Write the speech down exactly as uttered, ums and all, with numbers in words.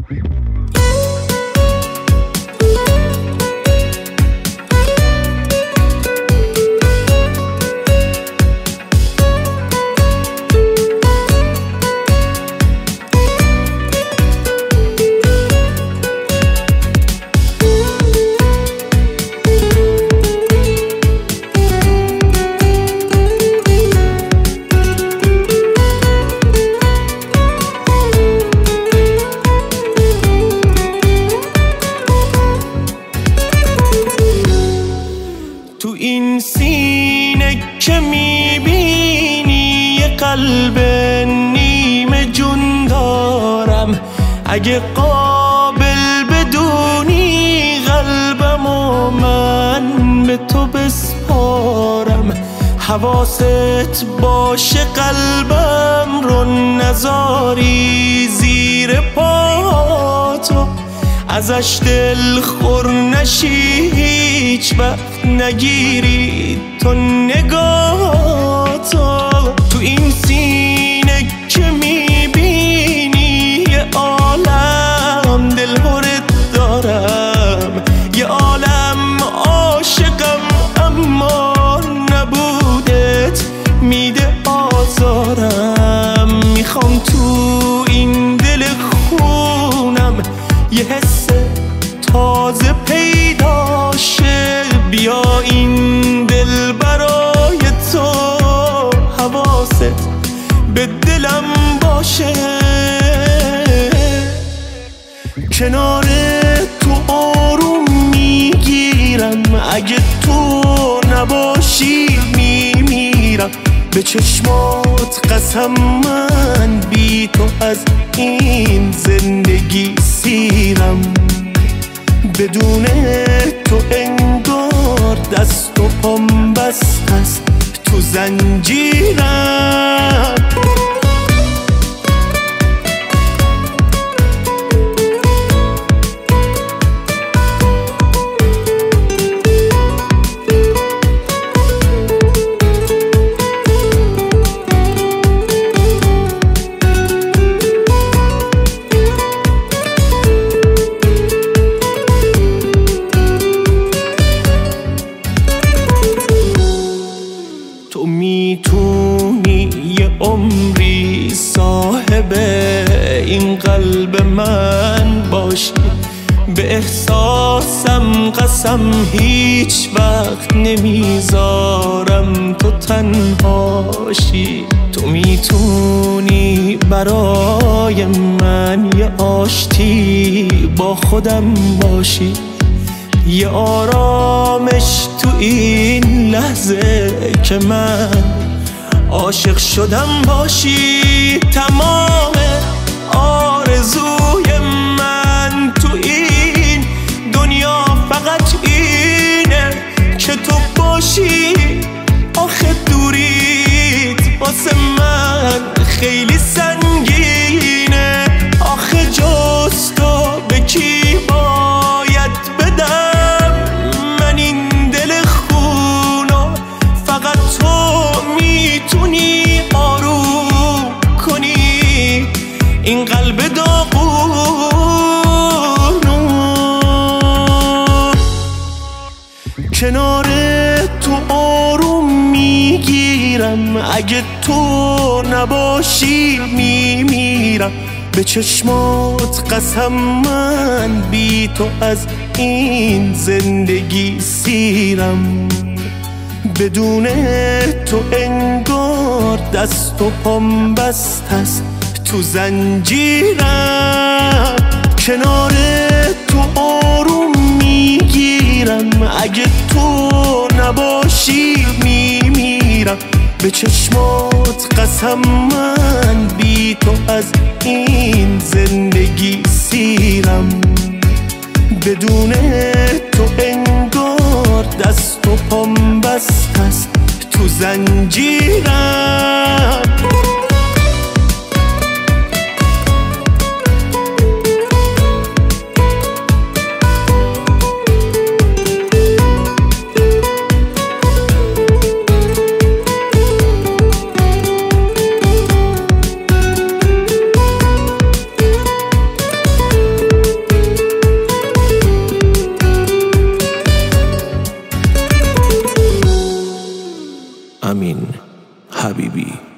تو این سینه که میبینی یه قلب نیمه جون دارم، اگه قابل بدونی قلبمو من به تو بسپارم. حواست باشه قلبم رو نذاری زیر پا تو، ازش دل خور نشی هیچ وقت نگیری تو نگاه تو. تو این سینه که میبینی یه عالم دل هرت دارم، یه عالم عاشقم اما نبودت میده آزارم. میخوام تو این دل خونم یه حس تازه پیدا شه، بیا این دل برای تو حواست به دلم باشه. کنار تو آروم میگیرم، اگه تو نباشی میمیرم. به چشمات قسم من بی تو از این زندگی سیرم. بدون تو انگار دست و پام بست است تو زنجیرم. تو میتونی یه عمری صاحب این قلب من باشی، به احساسم قسم هیچ وقت نمیذارم تو تنهاشی. تو میتونی برای من یه آشتی با خودم باشی، یه آرامش تو این لحظه که من عاشق شدم باشی. تمام آرزوی من تو این دنیا فقط اینه که تو باشی. آخه دوریت واسه من خیلی سنگینه، آخه جز تو به کی باید بدم من این دل خونو؟ فقط تو میتونی آروم کنی این قلب داغونو. کنار تو آروم میگیرم، اگه تو نباشی میمیرم. به چشمات قسم من بی تو از این زندگی سیرم. بدون تو انگار دست و پام بست است تو زنجیرم. کنار تو آروم میگیرم، اگه تو نباشی میمیرم. به چشمات قسم من بی تو از این زندگی سیرم. بدون تو انگار دست و پام بست است تو زنجیرم. همین حبیبی.